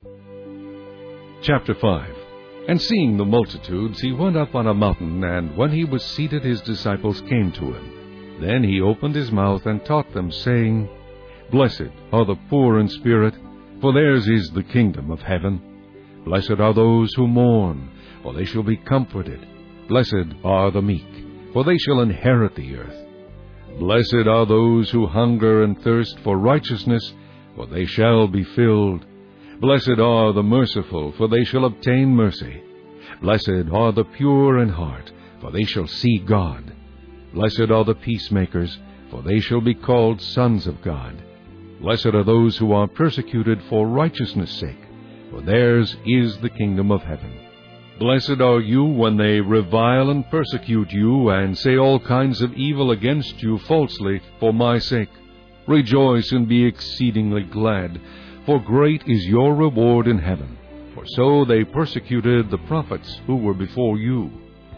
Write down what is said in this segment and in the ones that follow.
Chapter 5. And seeing the multitudes, he went up on a mountain, and when he was seated, his disciples came to him. Then he opened his mouth and taught them, saying, Blessed are the poor in spirit, for theirs is the kingdom of heaven. Blessed are those who mourn, for they shall be comforted. Blessed are the meek, for they shall inherit the earth. Blessed are those who hunger and thirst for righteousness, for they shall be filled. Blessed are the merciful, for they shall obtain mercy. Blessed are the pure in heart, for they shall see God. Blessed are the peacemakers, for they shall be called sons of God. Blessed are those who are persecuted for righteousness' sake, for theirs is the kingdom of heaven. Blessed are you when they revile and persecute you, and say all kinds of evil against you falsely for my sake. Rejoice and be exceedingly glad, for great is your reward in heaven. For so they persecuted the prophets who were before you.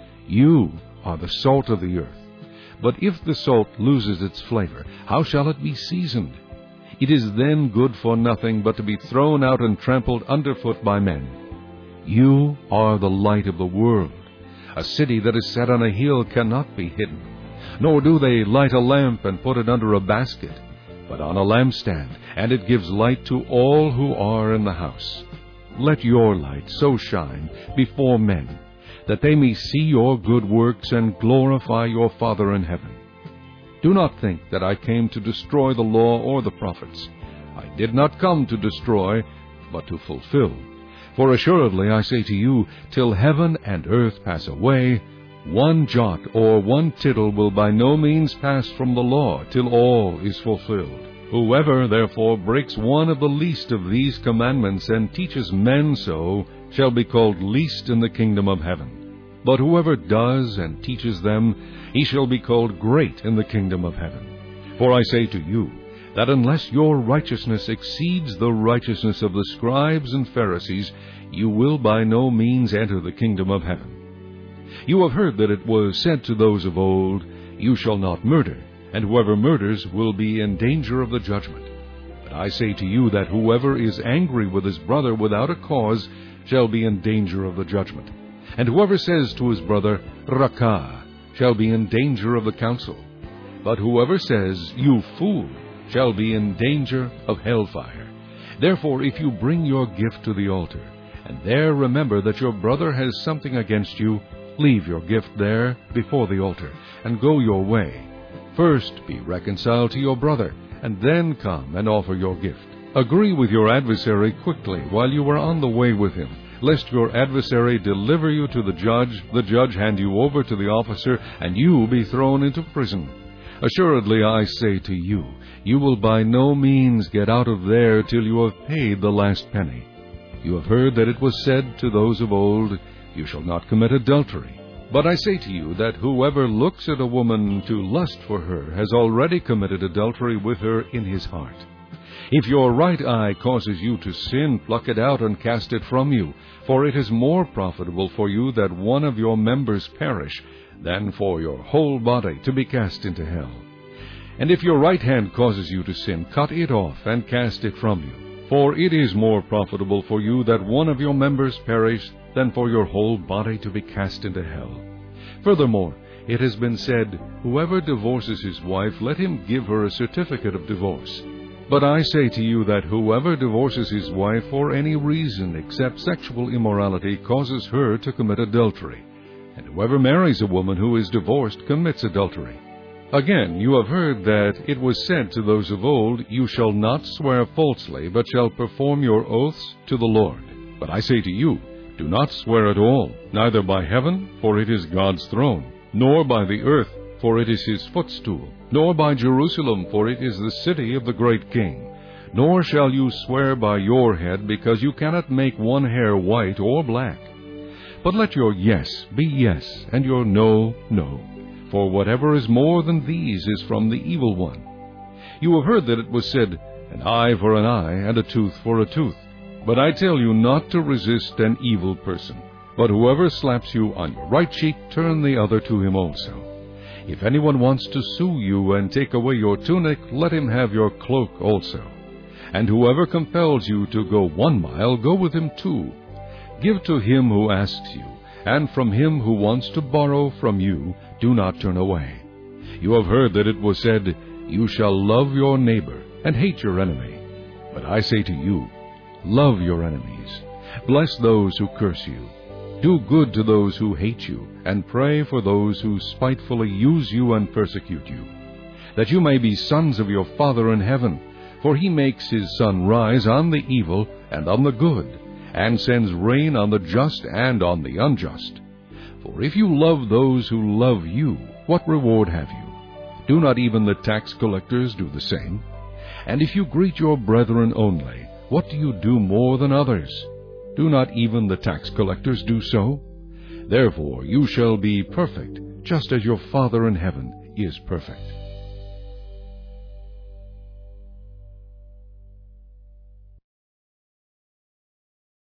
You are the salt of the earth. But if the salt loses its flavor, how shall it be seasoned? It is then good for nothing but to be thrown out and trampled underfoot by men. You are the light of the world. A city that is set on a hill cannot be hidden. Nor do they light a lamp and put it under a basket, but on a lampstand, and it gives light to all who are in the house. Let your light so shine before men, that they may see your good works and glorify your Father in heaven. Do not think that I came to destroy the law or the prophets. I did not come to destroy, but to fulfill. For assuredly I say to you, till heaven and earth pass away, one jot or one tittle will by no means pass from the law, till all is fulfilled. Whoever therefore breaks one of the least of these commandments and teaches men so, shall be called least in the kingdom of heaven. But whoever does and teaches them, he shall be called great in the kingdom of heaven. For I say to you, that unless your righteousness exceeds the righteousness of the scribes and Pharisees, you will by no means enter the kingdom of heaven. You have heard that it was said to those of old, You shall not murder, and whoever murders will be in danger of the judgment. But I say to you that whoever is angry with his brother without a cause shall be in danger of the judgment. And whoever says to his brother, Rakah, shall be in danger of the council. But whoever says, You fool, shall be in danger of hellfire. Therefore, if you bring your gift to the altar, and there remember that your brother has something against you, leave your gift there before the altar, and go your way. First be reconciled to your brother, and then come and offer your gift. Agree with your adversary quickly while you are on the way with him, lest your adversary deliver you to the judge hand you over to the officer, and you be thrown into prison. Assuredly I say to you, you will by no means get out of there till you have paid the last penny. You have heard that it was said to those of old, You shall not commit adultery. But I say to you that whoever looks at a woman to lust for her has already committed adultery with her in his heart. If your right eye causes you to sin, pluck it out and cast it from you, for it is more profitable for you that one of your members perish, than for your whole body to be cast into hell. And if your right hand causes you to sin, cut it off and cast it from you. For it is more profitable for you that one of your members perish, than for your whole body to be cast into hell. Furthermore, it has been said, Whoever divorces his wife, let him give her a certificate of divorce. But I say to you that whoever divorces his wife for any reason except sexual immorality causes her to commit adultery. And whoever marries a woman who is divorced commits adultery. Again, you have heard that it was said to those of old, You shall not swear falsely, but shall perform your oaths to the Lord. But I say to you, do not swear at all, neither by heaven, for it is God's throne, nor by the earth, for it is his footstool, nor by Jerusalem, for it is the city of the great King. Nor shall you swear by your head, because you cannot make one hair white or black. But let your yes be yes, and your no, no. For whatever is more than these is from the evil one. You have heard that it was said, An eye for an eye, and a tooth for a tooth. But I tell you not to resist an evil person. But whoever slaps you on your right cheek, turn the other to him also. If anyone wants to sue you and take away your tunic, let him have your cloak also. And whoever compels you to go 1 mile, go with him 2. Give to him who asks you, and from him who wants to borrow from you, do not turn away. You have heard that it was said, You shall love your neighbor, and hate your enemy. But I say to you, love your enemies. Bless those who curse you. Do good to those who hate you, and pray for those who spitefully use you and persecute you, that you may be sons of your Father in heaven. For he makes his sun rise on the evil and on the good, and sends rain on the just and on the unjust. For if you love those who love you, what reward have you? Do not even the tax collectors do the same? And if you greet your brethren only, what do you do more than others? Do not even the tax collectors do so? Therefore you shall be perfect, just as your Father in heaven is perfect.